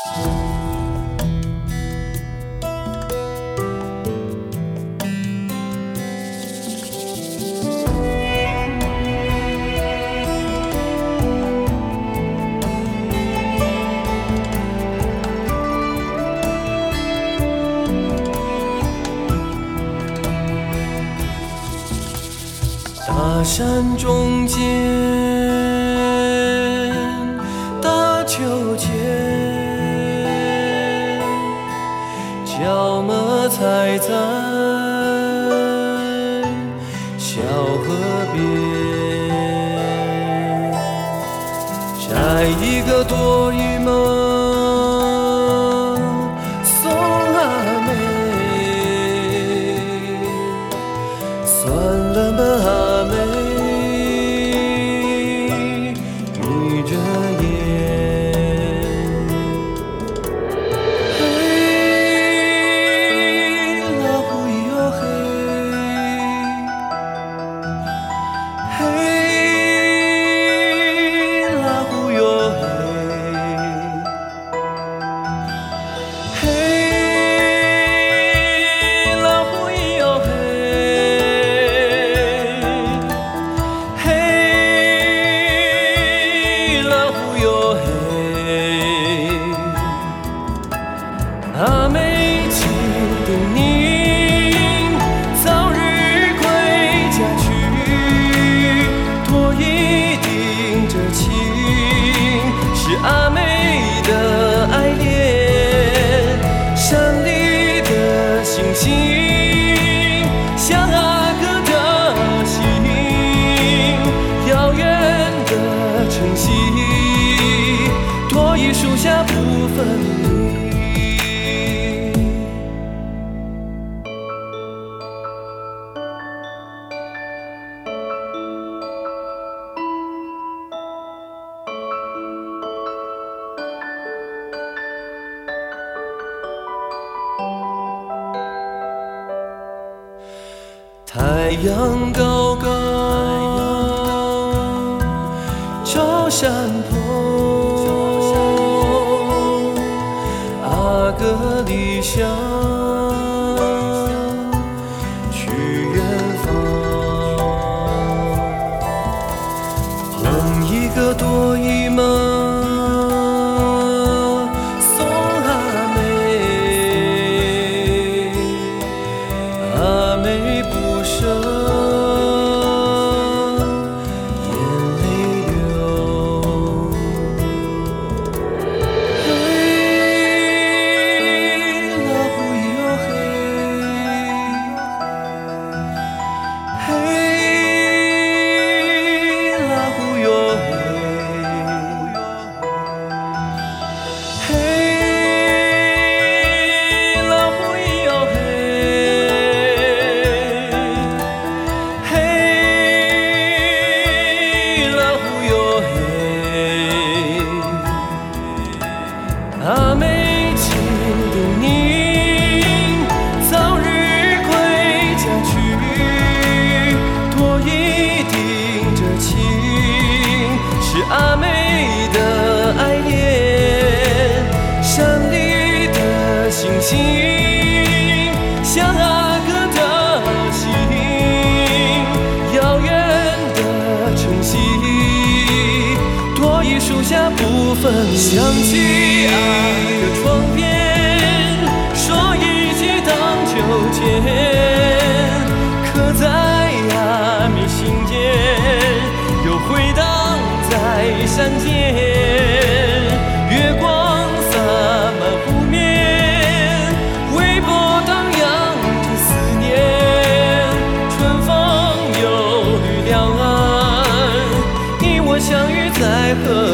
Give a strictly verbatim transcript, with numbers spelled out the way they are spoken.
大山中间，大秋千，角马踩在小河边，摘一个多雨梦，送阿妹，算了吧阿妹，眯着眼，嘿，老虎哟嘿，嘿，老虎哟嘿，嘿，老虎哟嘿。阿妹，请叮咛，早日归家去，多一定这情，是阿妹的爱恋。山里的星星，像阿哥的心，遥远的晨曦，多一树下不分离。太阳高高照山坡，阿哥理想去远方，捧一个多一梦，送阿妹，阿妹不舍，眼泪流。嘿，老虎哟嘿，嘿，老虎哟嘿，嘿，老虎哟嘿。阿妹，请叮咛，早日归家去，多一定这情，是阿妹的爱恋。山里的星星，像阿哥的心，遥远的晨曦，多一树下不分离。想起阿哥窗边说一句荡秋千，刻在阿妹心间，又回荡在山间。月光洒满湖面，微波荡漾着思念。春风又绿两岸，你我相遇在河